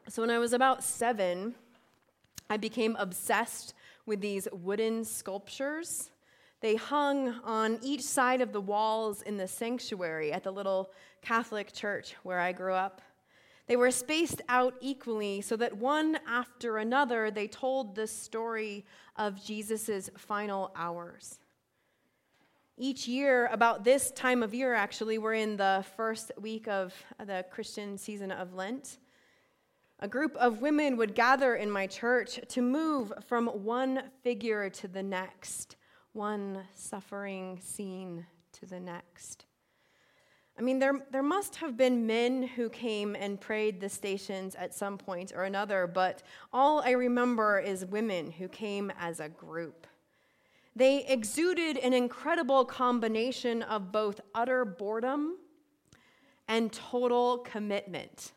So when I was about 7, I became obsessed with these wooden sculptures. They hung on each side of the walls in the sanctuary at the little Catholic church where I grew up. They were spaced out equally so that one after another, they told the story of Jesus' final hours. Each year, about this time of year actually, we're in the first week of the Christian season of Lent. A group of women would gather in my church to move from one figure to the next, one suffering scene to the next. I mean, there must have been men who came and prayed the stations at some point or another, but all I remember is women who came as a group. They exuded an incredible combination of both utter boredom and total commitment.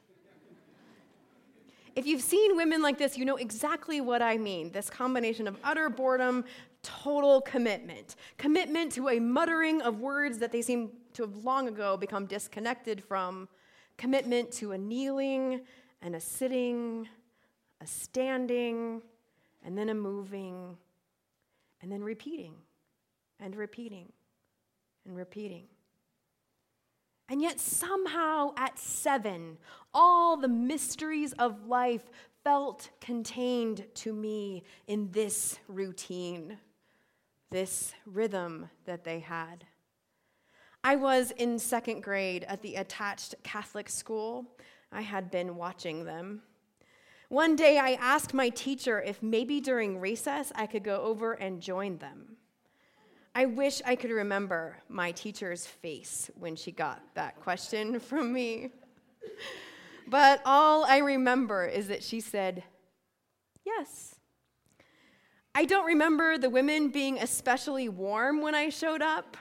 If you've seen women like this, you know exactly what I mean. This combination of utter boredom, total commitment. Commitment to a muttering of words that they seem to have long ago become disconnected from. Commitment to a kneeling and a sitting, a standing, and then a moving, and then repeating and repeating and repeating. And yet somehow at 7, all the mysteries of life felt contained to me in this routine, this rhythm that they had. I was in 2nd grade at the attached Catholic school. I had been watching them. One day I asked my teacher if maybe during recess I could go over and join them. I wish I could remember my teacher's face when she got that question from me. But all I remember is that she said, yes. I don't remember the women being especially warm when I showed up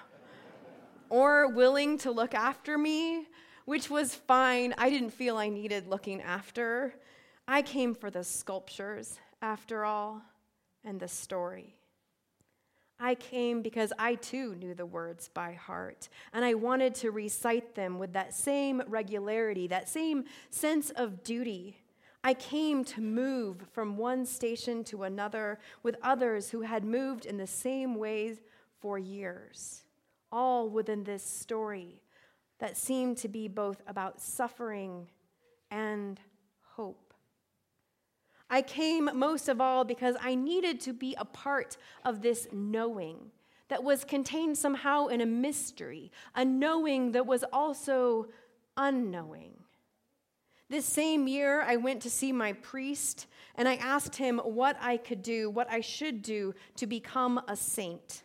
or willing to look after me, which was fine. I didn't feel I needed looking after. I came for the sculptures, after all, and the story. I came because I too knew the words by heart, and I wanted to recite them with that same regularity, that same sense of duty. I came to move from one station to another with others who had moved in the same ways for years, all within this story that seemed to be both about suffering and hope. I came most of all because I needed to be a part of this knowing that was contained somehow in a mystery, a knowing that was also unknowing. This same year, I went to see my priest, and I asked him what I could do, what I should do to become a saint.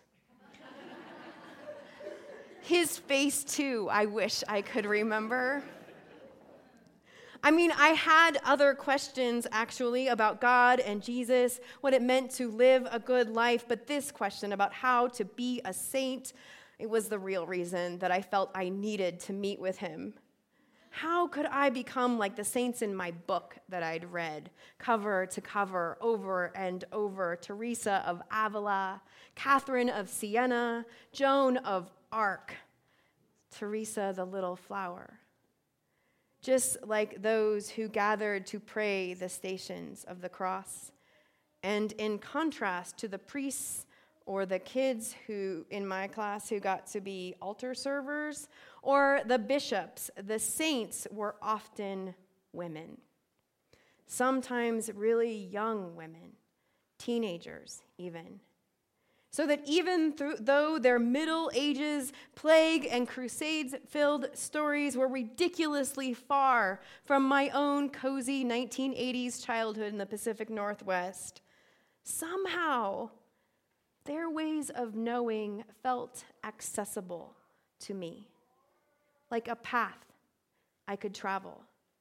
His face, too, I wish I could remember. I mean, I had other questions, actually, about God and Jesus, what it meant to live a good life, but this question about how to be a saint, it was the real reason that I felt I needed to meet with him. How could I become like the saints in my book that I'd read, cover to cover, over and over? Teresa of Avila, Catherine of Siena, Joan of Arc, Teresa the Little Flower. Just like those who gathered to pray the stations of the cross. And in contrast to the priests or the kids who, in my class, who got to be altar servers, or the bishops, the saints were often women. Sometimes really young women, teenagers even. So that even though their Middle Ages, plague, and crusades-filled stories were ridiculously far from my own cozy 1980s childhood in the Pacific Northwest, somehow their ways of knowing felt accessible to me, like a path I could travel,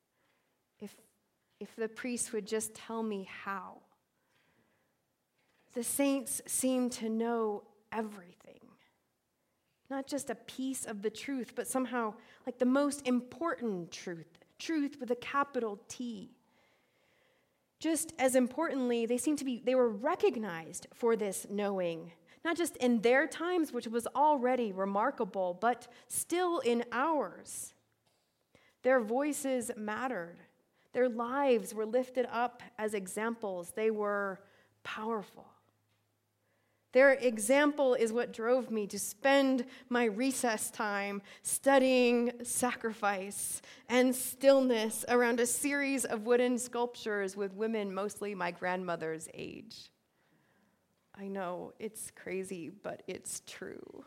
if the priest would just tell me how. The saints seem to know everything, not just a piece of the truth, but somehow like the most important truth with a capital T. Just as importantly, they were recognized for this knowing, not just in their times, which was already remarkable, but still in ours. Their voices mattered. Their lives were lifted up as examples. They were powerful. Their example is what drove me to spend my recess time studying sacrifice and stillness around a series of wooden sculptures with women mostly my grandmother's age. I know, it's crazy, but it's true.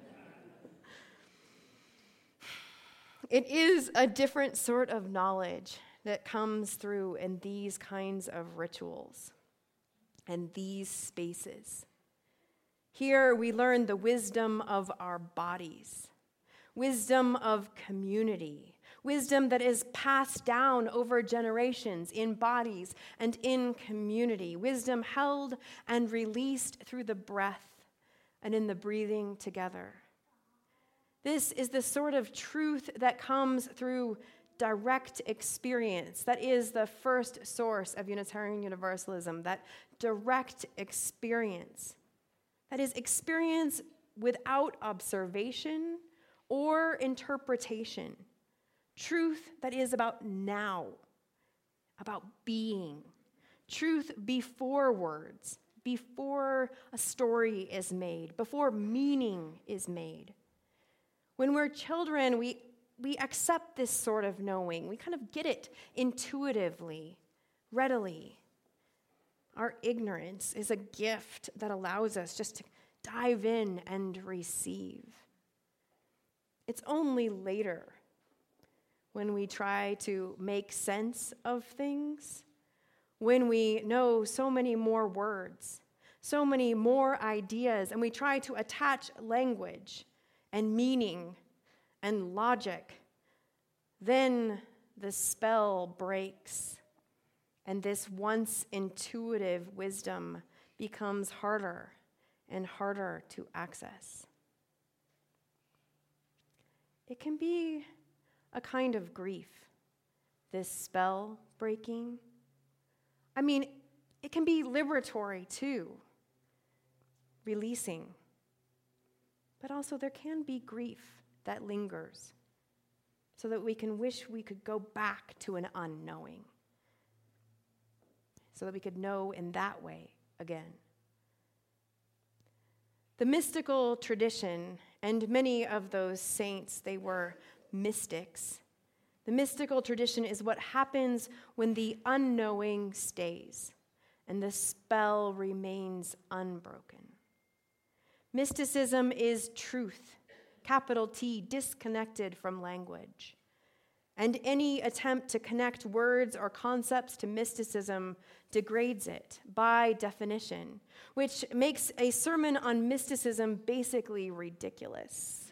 It is a different sort of knowledge that comes through in these kinds of rituals and these spaces. Here we learn the wisdom of our bodies, wisdom of community, wisdom that is passed down over generations in bodies and in community, wisdom held and released through the breath and in the breathing together. This is the sort of truth that comes through direct experience. That is the first source of Unitarian Universalism, that direct experience. That is experience without observation or interpretation. Truth that is about now, about being. Truth before words, before a story is made, before meaning is made. When we're children, we accept this sort of knowing. We kind of get it intuitively, readily. Our ignorance is a gift that allows us just to dive in and receive. It's only later, when we try to make sense of things, when we know so many more words, so many more ideas, and we try to attach language and meaning and logic, then the spell breaks. And this once intuitive wisdom becomes harder and harder to access. It can be a kind of grief, this spell breaking. I mean, it can be liberatory too, releasing. But also there can be grief that lingers so that we can wish we could go back to an unknowing, so that we could know in that way again. The mystical tradition, and many of those saints, they were mystics. The mystical tradition is what happens when the unknowing stays and the spell remains unbroken. Mysticism is truth, capital T, disconnected from language. And any attempt to connect words or concepts to mysticism degrades it by definition, which makes a sermon on mysticism basically ridiculous.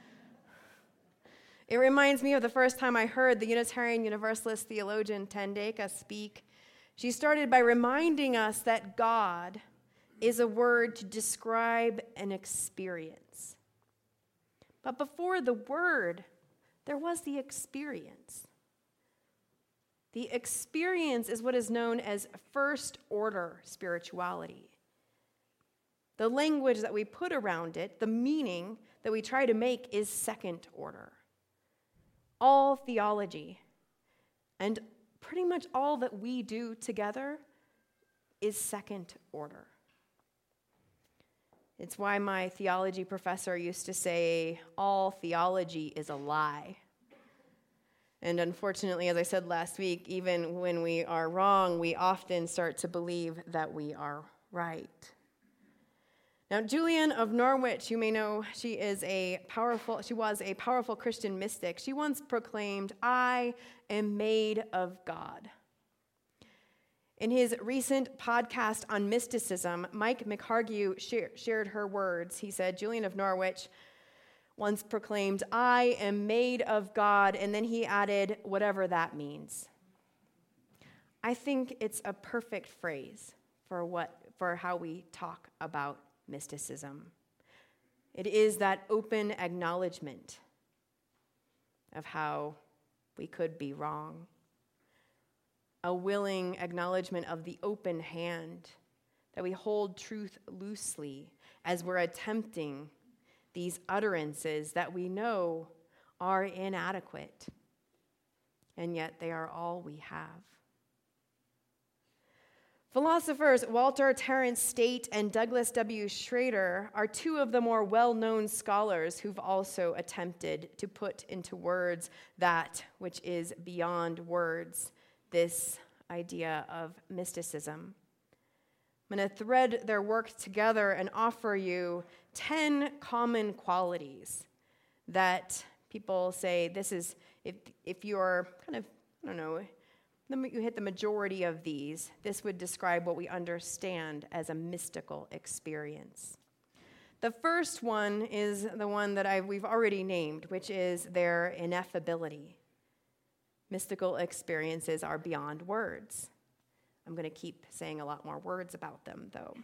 It reminds me of the first time I heard the Unitarian Universalist theologian Tandeka speak. She started by reminding us that God is a word to describe an experience. But before the word, there was the experience. The experience is what is known as first-order spirituality. The language that we put around it, the meaning that we try to make, is second order. All theology and pretty much all that we do together is second order. It's why my theology professor used to say, all theology is a lie. And unfortunately, as I said last week, even when we are wrong, we often start to believe that we are right. Now, Julian of Norwich, you may know, she was a powerful Christian mystic. She once proclaimed, "I am made of God." In his recent podcast on mysticism, Mike McHargue shared her words. He said, Julian of Norwich once proclaimed, "I am made of God," and then he added, "whatever that means." I think it's a perfect phrase for how we talk about mysticism. It is that open acknowledgement of how we could be wrong. A willing acknowledgement of the open hand, that we hold truth loosely as we're attempting these utterances that we know are inadequate. and yet they are all we have. Philosophers Walter Terence State and Douglas W. Schrader are two of the more well-known scholars who've also attempted to put into words that which is beyond words, this idea of mysticism. I'm going to thread their work together and offer you 10 common qualities that people say this is, if you're kind of, I don't know, you hit the majority of these, this would describe what we understand as a mystical experience. The first one is the one that we've already named, which is their ineffability. Mystical experiences are beyond words. I'm going to keep saying a lot more words about them, though.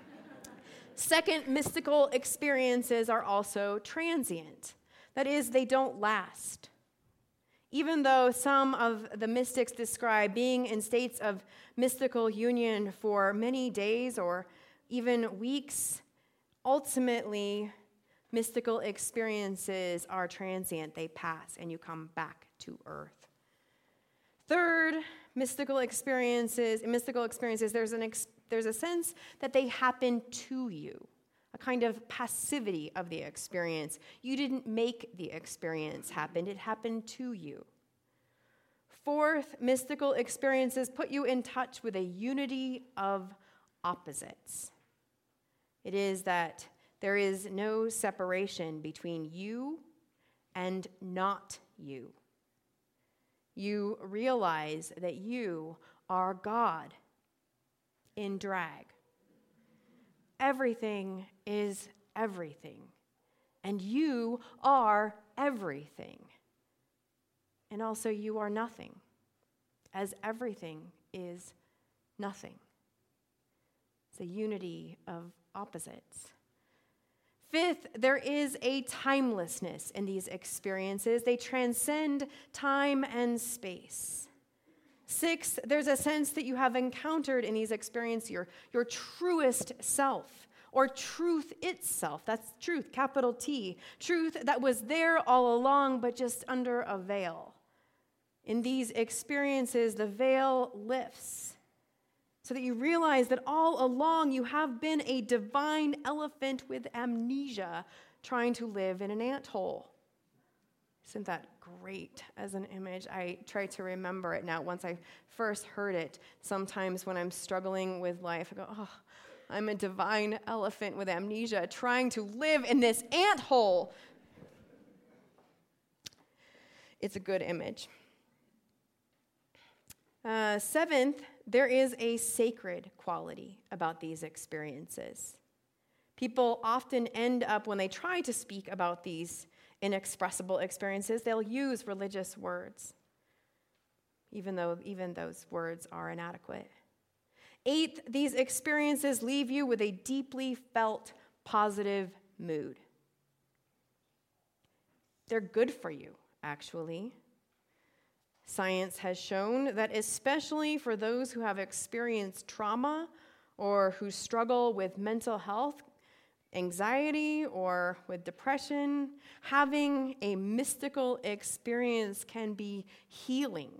Second, mystical experiences are also transient. That is, they don't last. Even though some of the mystics describe being in states of mystical union for many days or even weeks, ultimately, mystical experiences are transient. They pass, and you come back to earth. Third, mystical experiences, there's a sense that they happen to you, a kind of passivity of the experience. You didn't make the experience happen, it happened to you. Fourth, mystical experiences put you in touch with a unity of opposites. It is that there is no separation between you and not you. You realize that you are God in drag. Everything is everything, and you are everything. And also you are nothing, as everything is nothing. It's a unity of opposites. Fifth, there is a timelessness in these experiences. They transcend time and space. Sixth, there's a sense that you have encountered in these experiences your truest self, or truth itself. That's truth, capital T. Truth that was there all along, but just under a veil. In these experiences, the veil lifts, so that you realize that all along you have been a divine elephant with amnesia trying to live in an anthole. Isn't that great as an image? I try to remember it now. Once I first heard it, sometimes when I'm struggling with life, I go, oh, I'm a divine elephant with amnesia trying to live in this anthole. It's a good image. Seventh, there is a sacred quality about these experiences. People often end up, when they try to speak about these inexpressible experiences, they'll use religious words, even those words are inadequate. Eighth, these experiences leave you with a deeply felt positive mood. They're good for you, actually. Science has shown that especially for those who have experienced trauma or who struggle with mental health, anxiety, or with depression, having a mystical experience can be healing.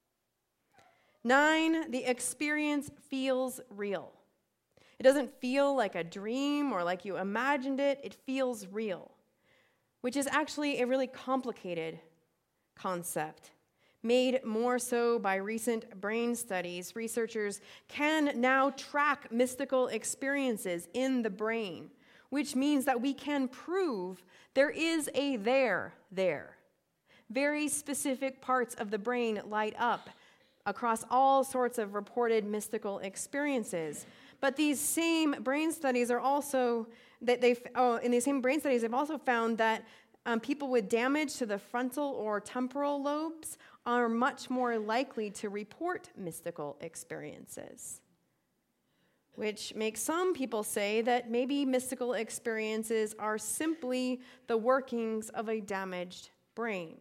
9, the experience feels real. It doesn't feel like a dream or like you imagined it. It feels real, which is actually a really complicated concept. Made more so by recent brain studies, researchers can now track mystical experiences in the brain, which means that we can prove there is a there. Very specific parts of the brain light up across all sorts of reported mystical experiences. But these same brain studies are also, they've also found that people with damage to the frontal or temporal lobes are much more likely to report mystical experiences, which makes some people say that maybe mystical experiences are simply the workings of a damaged brain.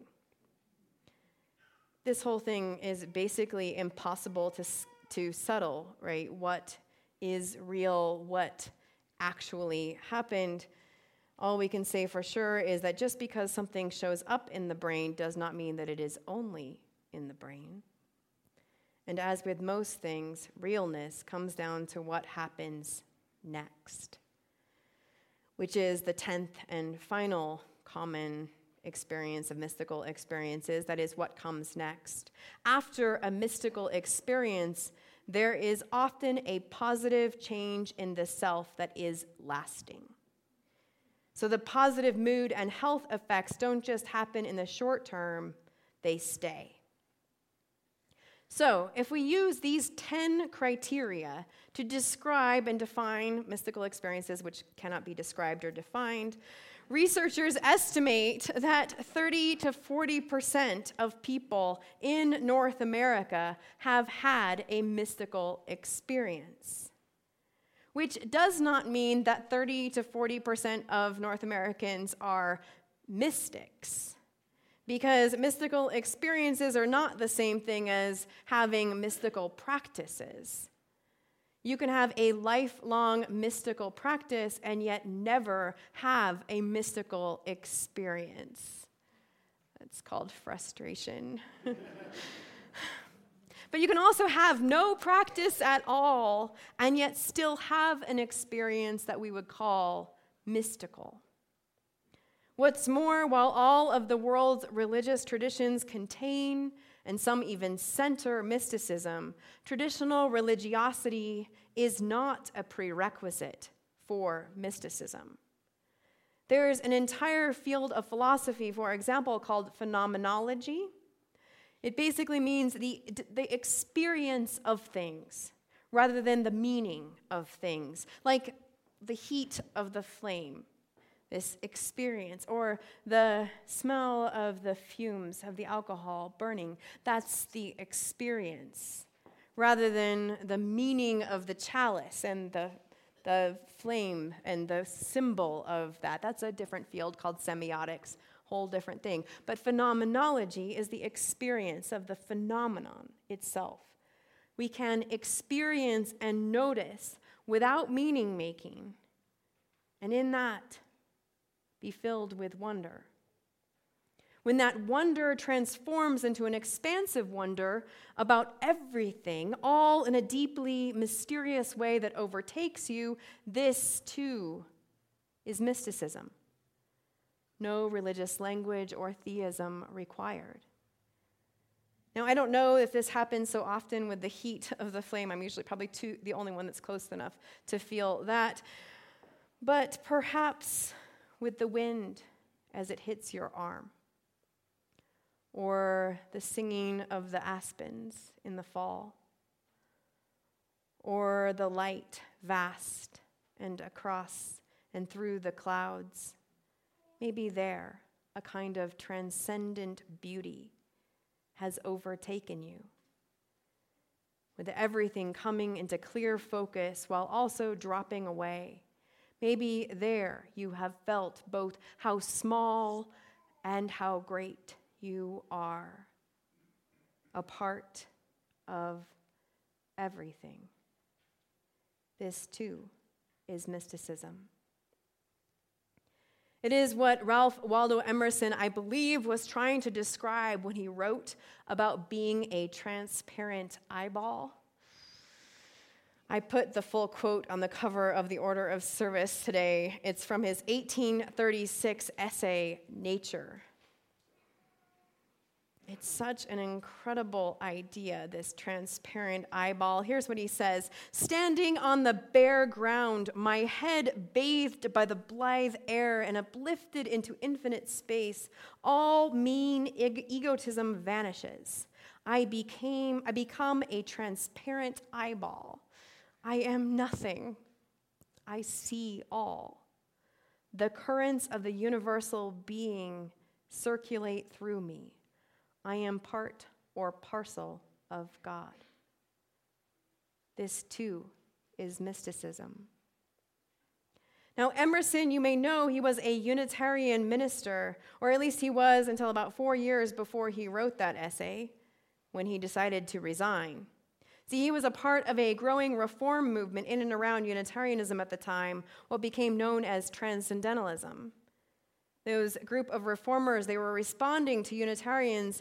This whole thing is basically impossible to settle, right? What is real, what actually happened. All we can say for sure is that just because something shows up in the brain does not mean that it is only in the brain. And as with most things, realness comes down to what happens next, which is the 10th and final common experience of mystical experiences. That is what comes next. After a mystical experience, there is often a positive change in the self that is lasting. So the positive mood and health effects don't just happen in the short term, they stay. So, if we use these 10 criteria to describe and define mystical experiences, which cannot be described or defined, researchers estimate that 30 to 40% of people in North America have had a mystical experience, which does not mean that 30 to 40% of North Americans are mystics. Because mystical experiences are not the same thing as having mystical practices. You can have a lifelong mystical practice and yet never have a mystical experience. That's called frustration. But you can also have no practice at all and yet still have an experience that we would call mystical. What's more, while all of the world's religious traditions contain, and some even center, mysticism, traditional religiosity is not a prerequisite for mysticism. There's an entire field of philosophy, for example, called phenomenology. It basically means the experience of things rather than the meaning of things, like the heat of the flame. This experience, or the smell of the fumes of the alcohol burning, that's the experience, rather than the meaning of the chalice and the flame and the symbol of that. That's a different field called semiotics, whole different thing. But phenomenology is the experience of the phenomenon itself. We can experience and notice without meaning making, and in that, be filled with wonder. When that wonder transforms into an expansive wonder about everything, all in a deeply mysterious way that overtakes you, this too is mysticism. No religious language or theism required. Now, I don't know if this happens so often with the heat of the flame. I'm usually probably the only one that's close enough to feel that. But perhaps with the wind as it hits your arm, or the singing of the aspens in the fall, or the light vast and across and through the clouds. Maybe there, a kind of transcendent beauty has overtaken you, with everything coming into clear focus while also dropping away. Maybe there you have felt both how small and how great you are, a part of everything. This too is mysticism. It is what Ralph Waldo Emerson, I believe, was trying to describe when he wrote about being a transparent eyeball. I put the full quote on the cover of the Order of Service today. It's from his 1836 essay, Nature. It's such an incredible idea, this transparent eyeball. Here's what he says: "Standing on the bare ground, my head bathed by the blithe air and uplifted into infinite space, all mean egotism vanishes. I become a transparent eyeball. I am nothing. I see all. The currents of the universal being circulate through me. I am part or parcel of God." This too is mysticism. Now, Emerson, you may know, he was a Unitarian minister, or at least he was until about 4 years before he wrote that essay, when he decided to resign. See, he was a part of a growing reform movement in and around Unitarianism at the time, what became known as Transcendentalism. Those group of reformers, they were responding to Unitarians'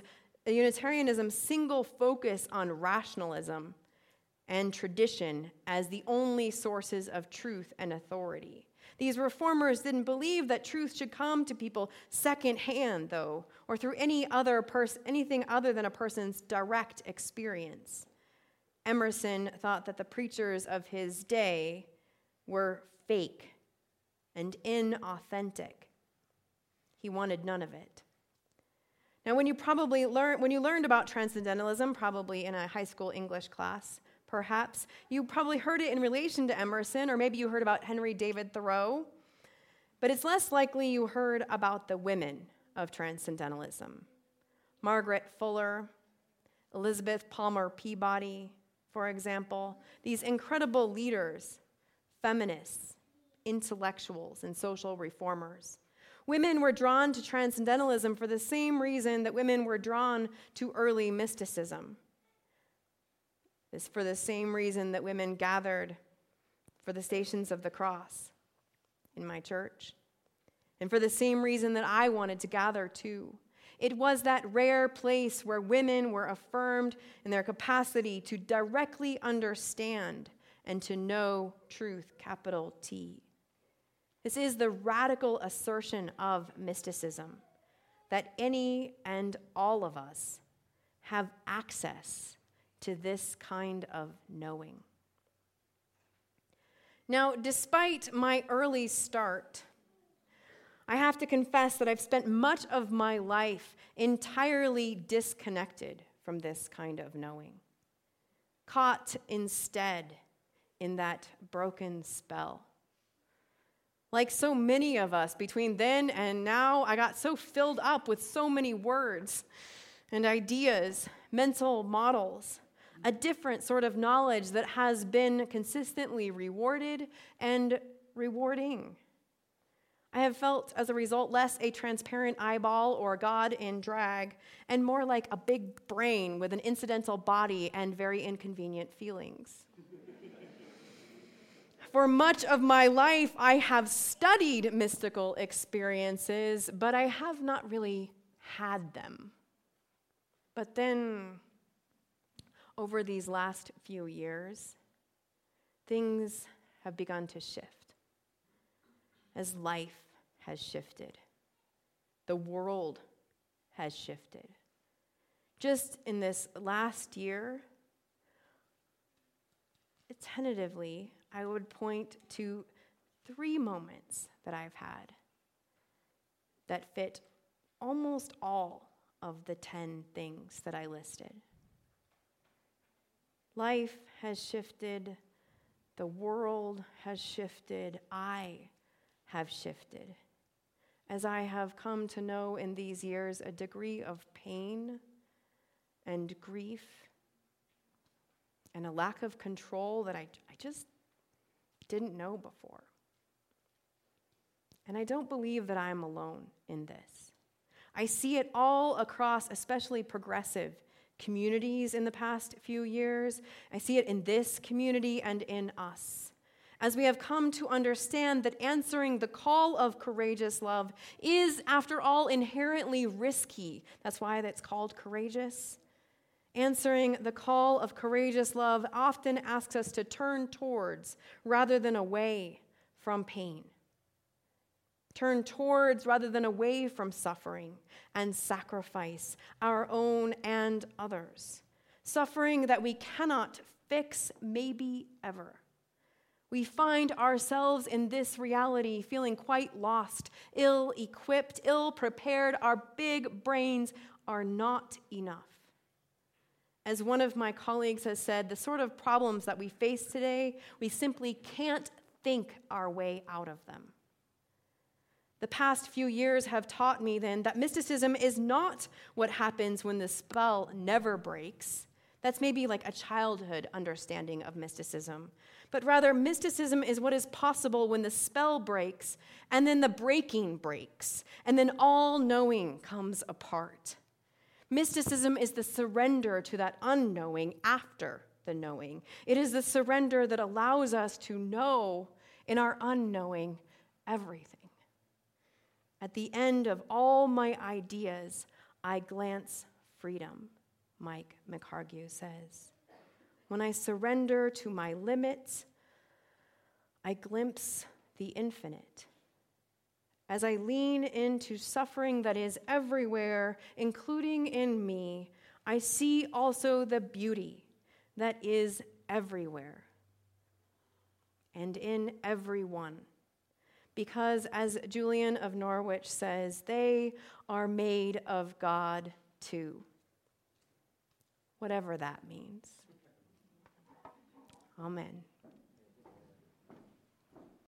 Unitarianism's single focus on rationalism and tradition as the only sources of truth and authority. These reformers didn't believe that truth should come to people secondhand, though, or through anything other than a person's direct experience. Emerson thought that the preachers of his day were fake and inauthentic. He wanted none of it. Now, when you learned about transcendentalism, probably in a high school English class, perhaps, you probably heard it in relation to Emerson, or maybe you heard about Henry David Thoreau, but it's less likely you heard about the women of transcendentalism. Margaret Fuller, Elizabeth Palmer Peabody, for example, these incredible leaders, feminists, intellectuals, and social reformers. Women were drawn to transcendentalism for the same reason that women were drawn to early mysticism. It's for the same reason that women gathered for the Stations of the Cross in my church, and for the same reason that I wanted to gather too. It was that rare place where women were affirmed in their capacity to directly understand and to know truth, capital T. This is the radical assertion of mysticism, that any and all of us have access to this kind of knowing. Now, despite my early start, I have to confess that I've spent much of my life entirely disconnected from this kind of knowing, caught instead in that broken spell. Like so many of us, between then and now, I got so filled up with so many words and ideas, mental models, a different sort of knowledge that has been consistently rewarded and rewarding. I have felt, as a result, less a transparent eyeball or God in drag, and more like a big brain with an incidental body and very inconvenient feelings. For much of my life, I have studied mystical experiences, but I have not really had them. But then, over these last few years, things have begun to shift. As life has shifted, the world has shifted. Just in this last year, tentatively, I would point to 3 moments that I've had that fit almost all of the 10 things that I listed. Life has shifted, the world has shifted, I have shifted. As I have come to know in these years a degree of pain and grief and a lack of control that I just didn't know before. And I don't believe that I'm alone in this. I see it all across, especially progressive communities in the past few years. I see it in this community and in us. As we have come to understand that answering the call of courageous love is, after all, inherently risky. That's why that's called courageous. Answering the call of courageous love often asks us to turn towards rather than away from pain. Turn towards rather than away from suffering and sacrifice, our own and others. Suffering that we cannot fix, maybe ever. We find ourselves in this reality feeling quite lost, ill-equipped, ill-prepared. Our big brains are not enough. As one of my colleagues has said, the sort of problems that we face today, we simply can't think our way out of them. The past few years have taught me then that mysticism is not what happens when the spell never breaks. That's maybe like a childhood understanding of mysticism. But rather, mysticism is what is possible when the spell breaks, and then the breaking breaks, and then all knowing comes apart. Mysticism is the surrender to that unknowing after the knowing. It is the surrender that allows us to know in our unknowing everything. At the end of all my ideas, I glance freedom, Mike McHargue says. When I surrender to my limits, I glimpse the infinite. As I lean into suffering that is everywhere, including in me, I see also the beauty that is everywhere and in everyone. Because, as Julian of Norwich says, they are made of God too. Whatever that means. Amen.